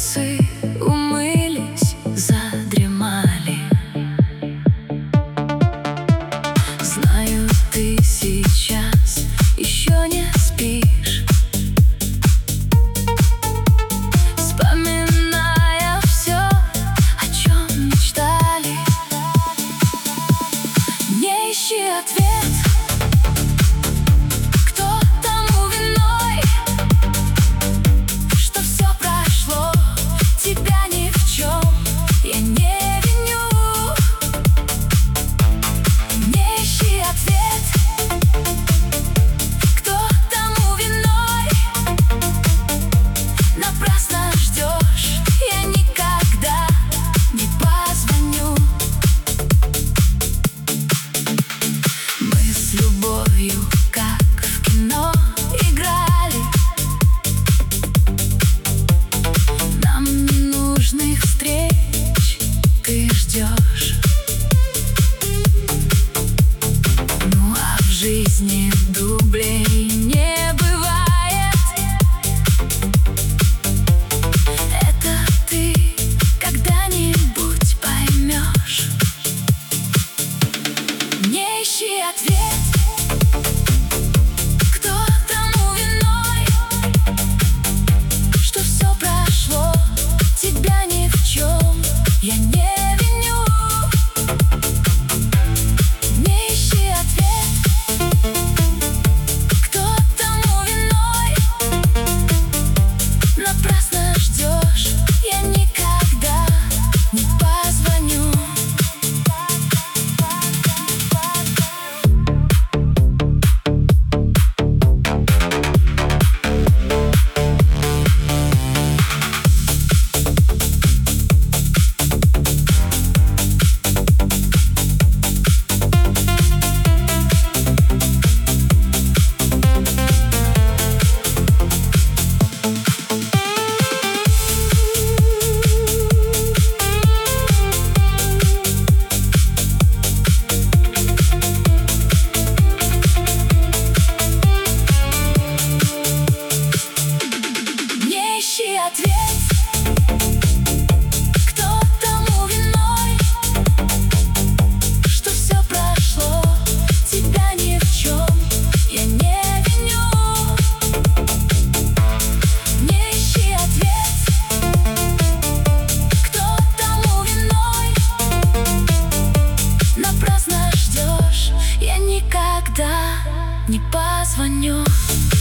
Солнце умылись, задремали. Знаю, ты сейчас еще не спишь, вспоминая все, о чем мечтали. Не ищи ответ, кто тому виной, что все прошло, тебя ни в чем я не виню. Не ищи ответ, кто тому виной, напрасно ждешь, я никогда не позвоню. Мы с любовью, как в кино, играли. Нам ненужных встреч ты ждешь. Ну а в жизни дублей не бывает. Это ты когда-нибудь поймешь. Не ищи ответ, кто тому виной, что все прошло, тебя ни в чем я не виню. Не ищи ответ, кто тому виной, напрасно ждешь, я никогда не позвоню. Не ищи ответ, кто тому виной, что все прошло, тебя ни в чем я не виню. Не ищи ответ, кто тому виной, напрасно ждешь, я никогда не позвоню.